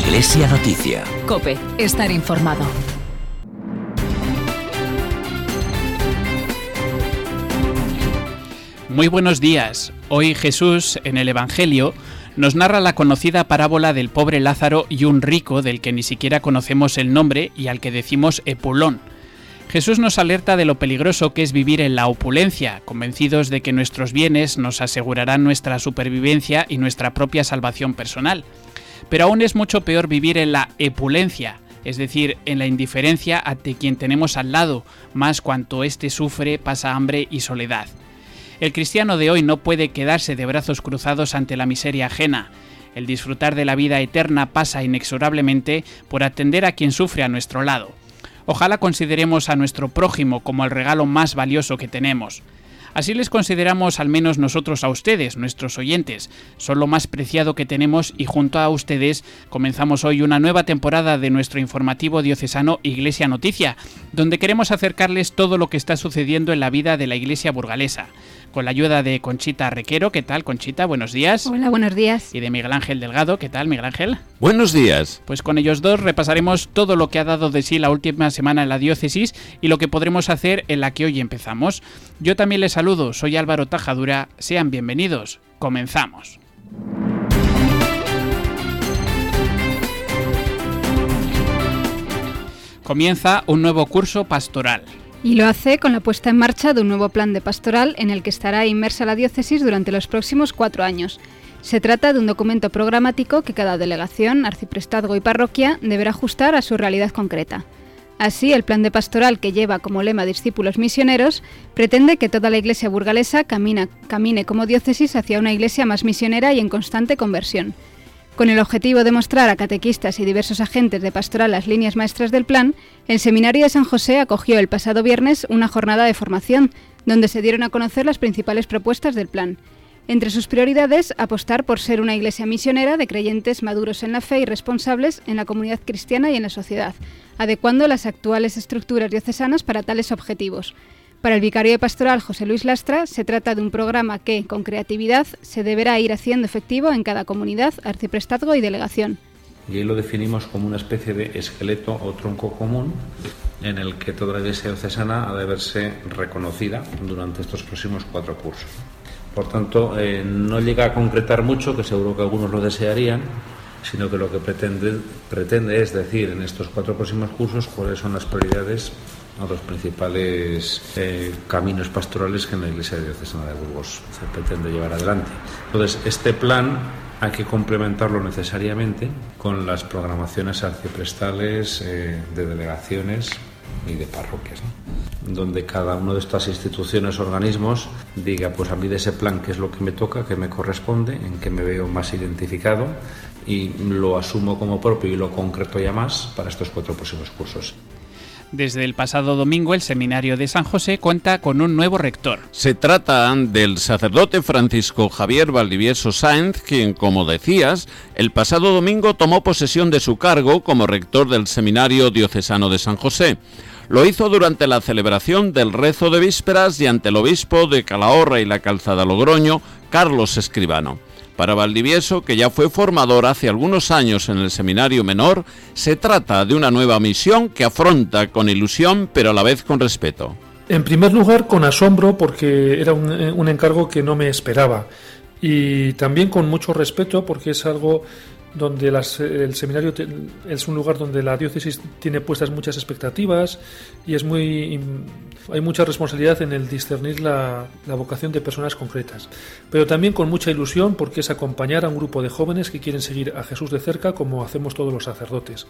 Iglesia Noticia. COPE, estar informado. Muy buenos días. Hoy Jesús, en el Evangelio, nos narra la conocida parábola del pobre Lázaro y un rico del que ni siquiera conocemos el nombre y al que decimos Epulón. Jesús nos alerta de lo peligroso que es vivir en la opulencia, convencidos de que nuestros bienes nos asegurarán nuestra supervivencia y nuestra propia salvación personal. Pero aún es mucho peor vivir en la epulencia, es decir, en la indiferencia ante quien tenemos al lado, más cuanto éste sufre, pasa hambre y soledad. El cristiano de hoy no puede quedarse de brazos cruzados ante la miseria ajena. El disfrutar de la vida eterna pasa inexorablemente por atender a quien sufre a nuestro lado. Ojalá consideremos a nuestro prójimo como el regalo más valioso que tenemos. Así les consideramos al menos nosotros a ustedes, nuestros oyentes. Son lo más preciado que tenemos y junto a ustedes comenzamos hoy una nueva temporada de nuestro informativo diocesano Iglesia Noticia, donde queremos acercarles todo lo que está sucediendo en la vida de la Iglesia burgalesa. Con la ayuda de Conchita Requero. ¿Qué tal, Conchita? Buenos días. Hola, buenos días. Y de Miguel Ángel Delgado. ¿Qué tal, Miguel Ángel? Buenos días. Pues con ellos dos repasaremos todo lo que ha dado de sí la última semana en la diócesis y lo que podremos hacer en la que hoy empezamos. Yo también les saludo, soy Álvaro Tajadura. Sean bienvenidos. Comenzamos. Comienza un nuevo curso pastoral. Y lo hace con la puesta en marcha de un nuevo plan de pastoral en el que estará inmersa la diócesis durante los próximos 4 años. Se trata de un documento programático que cada delegación, arciprestazgo y parroquia deberá ajustar a su realidad concreta. Así, el plan de pastoral, que lleva como lema Discípulos Misioneros, pretende que toda la Iglesia burgalesa camine como diócesis hacia una Iglesia más misionera y en constante conversión. Con el objetivo de mostrar a catequistas y diversos agentes de pastoral las líneas maestras del plan, el Seminario de San José acogió el pasado viernes una jornada de formación, donde se dieron a conocer las principales propuestas del plan. Entre sus prioridades, apostar por ser una iglesia misionera de creyentes maduros en la fe y responsables en la comunidad cristiana y en la sociedad, adecuando las actuales estructuras diocesanas para tales objetivos. Para el vicario de pastoral José Luis Lastra, se trata de un programa que, con creatividad, se deberá ir haciendo efectivo en cada comunidad, arciprestazgo y delegación. Y ahí lo definimos como una especie de esqueleto o tronco común en el que toda la iglesia diocesana ha de verse reconocida durante estos próximos 4 cursos. Por tanto, no llega a concretar mucho, que seguro que algunos lo desearían, sino que lo que pretende es decir en estos 4 próximos cursos cuáles son las prioridades o los principales caminos pastorales que en la Iglesia Diocesana de Burgos se pretende llevar adelante. Entonces, este plan hay que complementarlo necesariamente con las programaciones arciprestales de delegaciones y de parroquias, ¿no? Donde cada una de estas instituciones o organismos diga, pues a mí de ese plan qué es lo que me toca, qué me corresponde, en qué me veo más identificado y lo asumo como propio y lo concreto ya más para estos 4 próximos cursos. Desde el pasado domingo, el Seminario de San José cuenta con un nuevo rector. Se trata del sacerdote Francisco Javier Valdivieso Sáenz, quien, como decías, el pasado domingo tomó posesión de su cargo como rector del Seminario Diocesano de San José. Lo hizo durante la celebración del rezo de vísperas y ante el obispo de Calahorra y la Calzada Logroño, Carlos Escribano. Para Valdivieso, que ya fue formador hace algunos años en el Seminario Menor, se trata de una nueva misión que afronta con ilusión, pero a la vez con respeto. En primer lugar, con asombro, porque era un encargo que no me esperaba. Y también con mucho respeto, porque es algo donde el seminario es un lugar donde la diócesis tiene puestas muchas expectativas y hay mucha responsabilidad en el discernir la vocación de personas concretas. Pero también con mucha ilusión, porque es acompañar a un grupo de jóvenes que quieren seguir a Jesús de cerca, como hacemos todos los sacerdotes.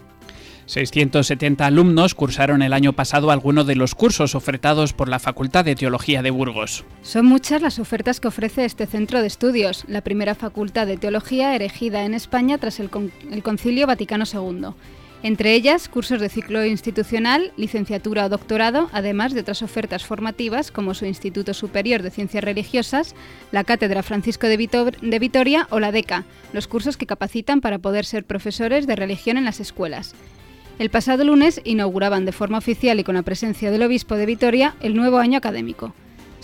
670 alumnos cursaron el año pasado algunos de los cursos ofertados por la Facultad de Teología de Burgos. Son muchas las ofertas que ofrece este centro de estudios, la primera facultad de teología erigida en España tras el Concilio Vaticano II. Entre ellas, cursos de ciclo institucional, licenciatura o doctorado, además de otras ofertas formativas como su Instituto Superior de Ciencias Religiosas, la Cátedra Francisco de Vitoria o la DECA, los cursos que capacitan para poder ser profesores de religión en las escuelas. El pasado lunes inauguraban de forma oficial y con la presencia del obispo de Vitoria el nuevo año académico.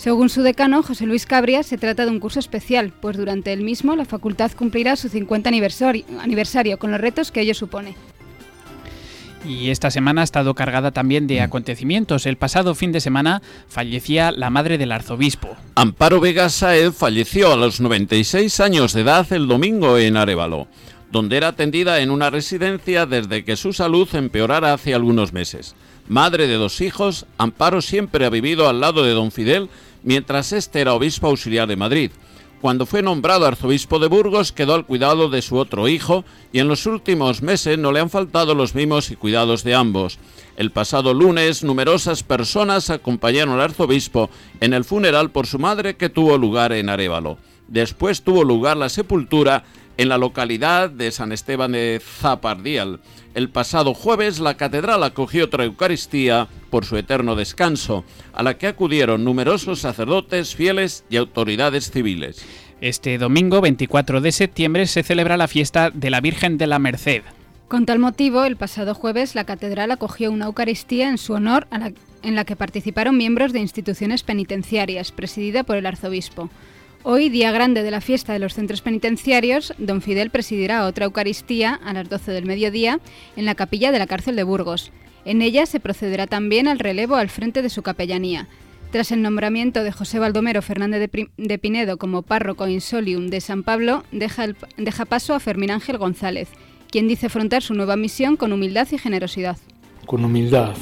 Según su decano, José Luis Cabria, se trata de un curso especial, pues durante el mismo la facultad cumplirá su 50 aniversario con los retos que ello supone. Y esta semana ha estado cargada también de acontecimientos. El pasado fin de semana fallecía la madre del arzobispo. Amparo Vega Sáez falleció a los 96 años de edad el domingo en Arévalo, donde era atendida en una residencia desde que su salud empeorara hace algunos meses. Madre de 2 hijos, Amparo siempre ha vivido al lado de don Fidel mientras este era obispo auxiliar de Madrid. Cuando fue nombrado arzobispo de Burgos quedó al cuidado de su otro hijo y en los últimos meses no le han faltado los mimos y cuidados de ambos. El pasado lunes numerosas personas acompañaron al arzobispo en el funeral por su madre que tuvo lugar en Arévalo. Después tuvo lugar la sepultura en la localidad de San Esteban de Zapardiel. El pasado jueves la catedral acogió otra Eucaristía por su eterno descanso, a la que acudieron numerosos sacerdotes, fieles y autoridades civiles. Este domingo 24 de septiembre se celebra la fiesta de la Virgen de la Merced. Con tal motivo, el pasado jueves la catedral acogió una Eucaristía en su honor en la que participaron miembros de instituciones penitenciarias, presidida por el arzobispo. Hoy, día grande de la fiesta de los centros penitenciarios, don Fidel presidirá otra Eucaristía a las 12 del mediodía en la capilla de la cárcel de Burgos. En ella se procederá también al relevo al frente de su capellanía. Tras el nombramiento de José Baldomero Fernández de Pinedo como párroco in solium de San Pablo, deja paso a Fermín Ángel González, quien dice afrontar su nueva misión con humildad y generosidad. Con humildad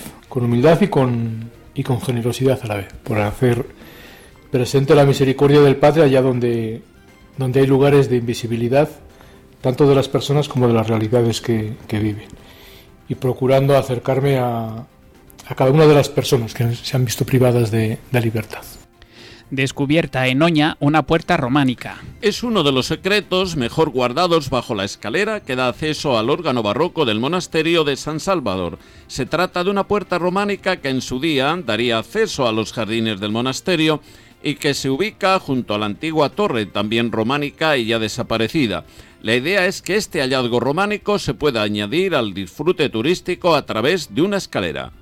y con generosidad a la vez, por hacer presente la misericordia del Padre allá donde hay lugares de invisibilidad, tanto de las personas como de las realidades que viven. Y procurando acercarme a cada una de las personas que se han visto privadas de libertad. Descubierta en Oña una puerta románica. Es uno de los secretos mejor guardados bajo la escalera que da acceso al órgano barroco del monasterio de San Salvador. Se trata de una puerta románica que en su día daría acceso a los jardines del monasterio y que se ubica junto a la antigua torre, también románica y ya desaparecida. La idea es que este hallazgo románico se pueda añadir al disfrute turístico a través de una escalera.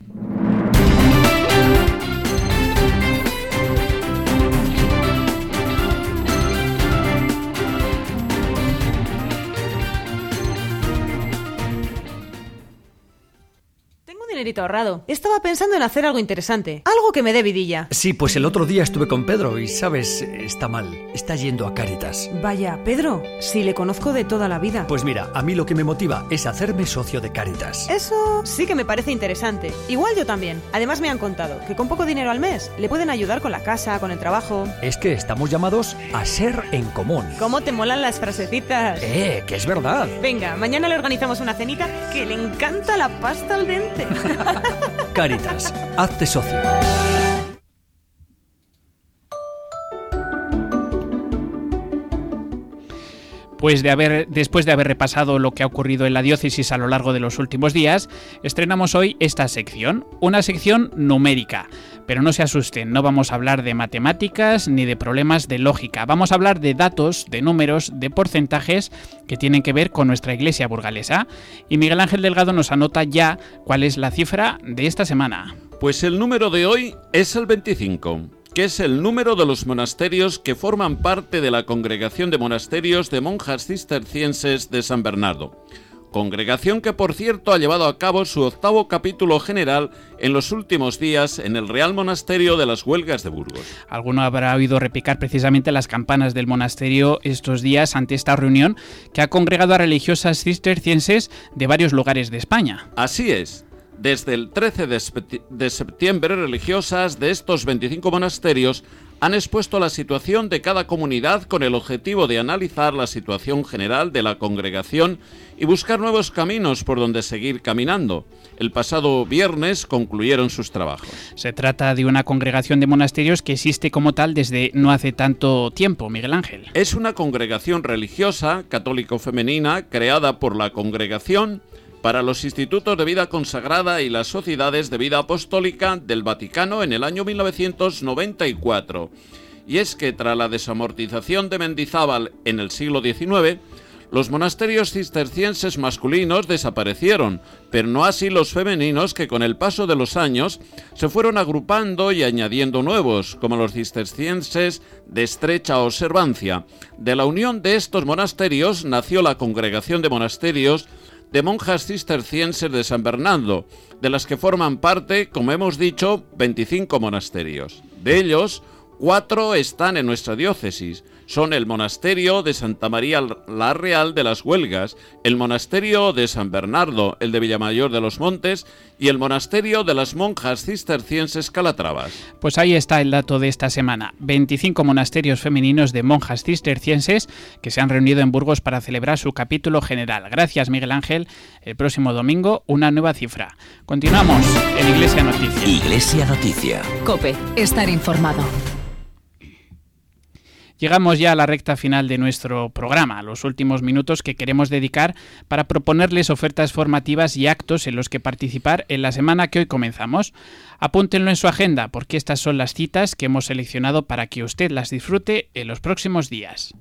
Ahorrado. Estaba pensando en hacer algo interesante, algo que me dé vidilla. Sí, pues el otro día estuve con Pedro y, ¿sabes? Está mal, está yendo a Cáritas. Vaya, Pedro, si le conozco de toda la vida. Pues mira, a mí lo que me motiva es hacerme socio de Cáritas. Eso sí que me parece interesante. Igual yo también. Además me han contado que con poco dinero al mes le pueden ayudar con la casa, con el trabajo. Es que estamos llamados a ser en común. ¿Cómo te molan las frasecitas? Que es verdad. Venga, mañana le organizamos una cenita que le encanta la pasta al dente. Cáritas, hazte socio. Pues después de haber repasado lo que ha ocurrido en la diócesis a lo largo de los últimos días, estrenamos hoy esta sección, una sección numérica. Pero no se asusten, no vamos a hablar de matemáticas ni de problemas de lógica. Vamos a hablar de datos, de números, de porcentajes que tienen que ver con nuestra iglesia burgalesa. Y Miguel Ángel Delgado nos anota ya cuál es la cifra de esta semana. Pues el número de hoy es el 25. Que es el número de los monasterios que forman parte de la Congregación de Monasterios de Monjas Cistercienses de San Bernardo. Congregación que, por cierto, ha llevado a cabo su 8º capítulo general en los últimos días en el Real Monasterio de las Huelgas de Burgos. Alguno habrá oído repicar precisamente las campanas del monasterio estos días ante esta reunión que ha congregado a religiosas cistercienses de varios lugares de España. Así es. Desde el 13 de septiembre, religiosas de estos 25 monasterios han expuesto la situación de cada comunidad con el objetivo de analizar la situación general de la congregación y buscar nuevos caminos por donde seguir caminando. El pasado viernes concluyeron sus trabajos. Se trata de una congregación de monasterios que existe como tal desde no hace tanto tiempo, Miguel Ángel. Es una congregación religiosa, católico-femenina, creada por la congregación para los institutos de vida consagrada y las sociedades de vida apostólica del Vaticano en el año 1994. Y es que tras la desamortización de Mendizábal en el siglo XIX, Los monasterios cistercienses masculinos desaparecieron, pero no así los femeninos, que con el paso de los años se fueron agrupando y añadiendo nuevos, como los cistercienses de estrecha observancia. De la unión de estos monasterios nació la Congregación de Monasterios de Monjas Cistercienses de San Bernardo, de las que forman parte, como hemos dicho, 25 monasterios. De ellos, 4 están en nuestra diócesis. Son el monasterio de Santa María la Real de las Huelgas, el monasterio de San Bernardo, el de Villamayor de los Montes y el monasterio de las Monjas Cistercienses Calatravas. Pues ahí está el dato de esta semana. 25 monasterios femeninos de monjas cistercienses que se han reunido en Burgos para celebrar su capítulo general. Gracias, Miguel Ángel. El próximo domingo, una nueva cifra. Continuamos en Iglesia Noticia. Iglesia Noticia. COPE. Estar informado. Llegamos ya a la recta final de nuestro programa, los últimos minutos que queremos dedicar para proponerles ofertas formativas y actos en los que participar en la semana que hoy comenzamos. Apúntenlo en su agenda, porque estas son las citas que hemos seleccionado para que usted las disfrute en los próximos días.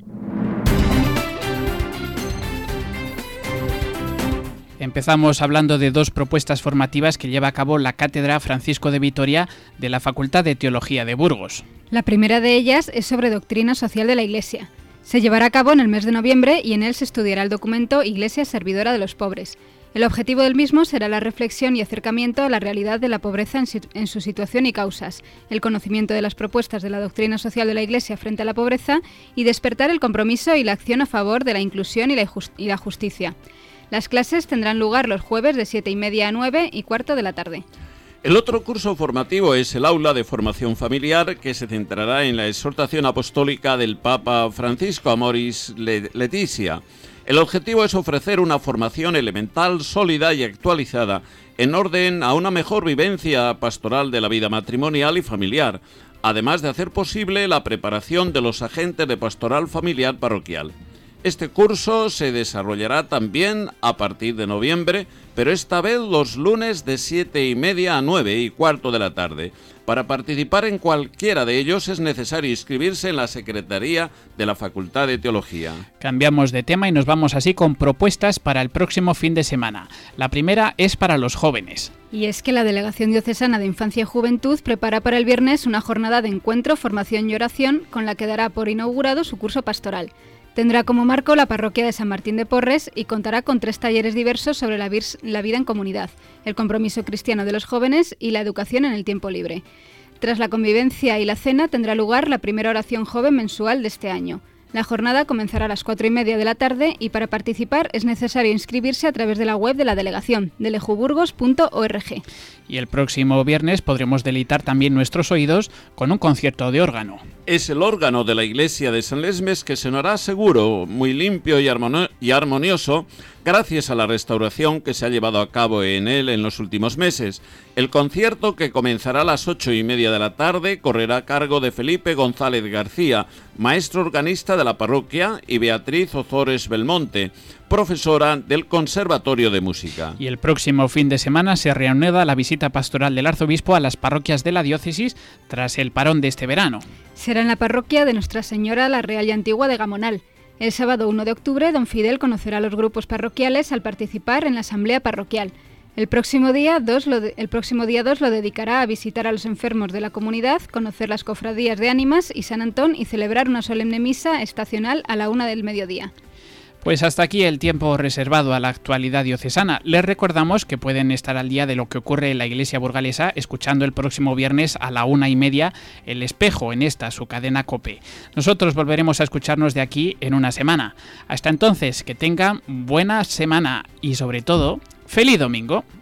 Empezamos hablando de 2 propuestas formativas que lleva a cabo la Cátedra Francisco de Vitoria de la Facultad de Teología de Burgos. La primera de ellas es sobre doctrina social de la Iglesia. Se llevará a cabo en el mes de noviembre y en él se estudiará el documento Iglesia Servidora de los Pobres. El objetivo del mismo será la reflexión y acercamiento a la realidad de la pobreza en su situación y causas, el conocimiento de las propuestas de la doctrina social de la Iglesia frente a la pobreza y despertar el compromiso y la acción a favor de la inclusión y la justicia. Las clases tendrán lugar los jueves de 7:30 a 9:15 de la tarde. El otro curso formativo es el Aula de Formación Familiar, que se centrará en la exhortación apostólica del Papa Francisco Amoris Laetitia. El objetivo es ofrecer una formación elemental, sólida y actualizada, en orden a una mejor vivencia pastoral de la vida matrimonial y familiar, además de hacer posible la preparación de los agentes de pastoral familiar parroquial. Este curso se desarrollará también a partir de noviembre, pero esta vez los lunes de 7:30 a 9:15 de la tarde. Para participar en cualquiera de ellos es necesario inscribirse en la Secretaría de la Facultad de Teología. Cambiamos de tema y nos vamos así con propuestas para el próximo fin de semana. La primera es para los jóvenes. Y es que la Delegación Diocesana de Infancia y Juventud prepara para el viernes una jornada de encuentro, formación y oración con la que dará por inaugurado su curso pastoral. Tendrá como marco la parroquia de San Martín de Porres y contará con 3 talleres diversos sobre la vida en comunidad, el compromiso cristiano de los jóvenes y la educación en el tiempo libre. Tras la convivencia y la cena tendrá lugar la primera oración joven mensual de este año. La jornada comenzará a las 4:30 de la tarde y para participar es necesario inscribirse a través de la web de la delegación, delejuburgos.org. Y el próximo viernes podremos deleitar también nuestros oídos con un concierto de órgano. Es el órgano de la iglesia de San Lesmes que sonará seguro, muy limpio y armonioso, gracias a la restauración que se ha llevado a cabo en él en los últimos meses. El concierto, que comenzará a las 8:30 de la tarde, correrá a cargo de Felipe González García, maestro organista de la parroquia, y Beatriz Ozores Belmonte, profesora del Conservatorio de Música. Y el próximo fin de semana se reanuda la visita pastoral del arzobispo a las parroquias de la diócesis tras el parón de este verano. Será en la parroquia de Nuestra Señora la Real y Antigua de Gamonal. El sábado 1 de octubre, don Fidel conocerá a los grupos parroquiales al participar en la asamblea parroquial. El próximo día 2 lo dedicará a visitar a los enfermos de la comunidad, conocer las cofradías de Ánimas y San Antón y celebrar una solemne misa estacional a la 1 del mediodía. Pues hasta aquí el tiempo reservado a la actualidad diocesana. Les recordamos que pueden estar al día de lo que ocurre en la Iglesia burgalesa escuchando el próximo viernes a la 1:30 El Espejo en esta, su cadena COPE. Nosotros volveremos a escucharnos de aquí en una semana. Hasta entonces, que tengan buena semana y sobre todo, ¡feliz domingo!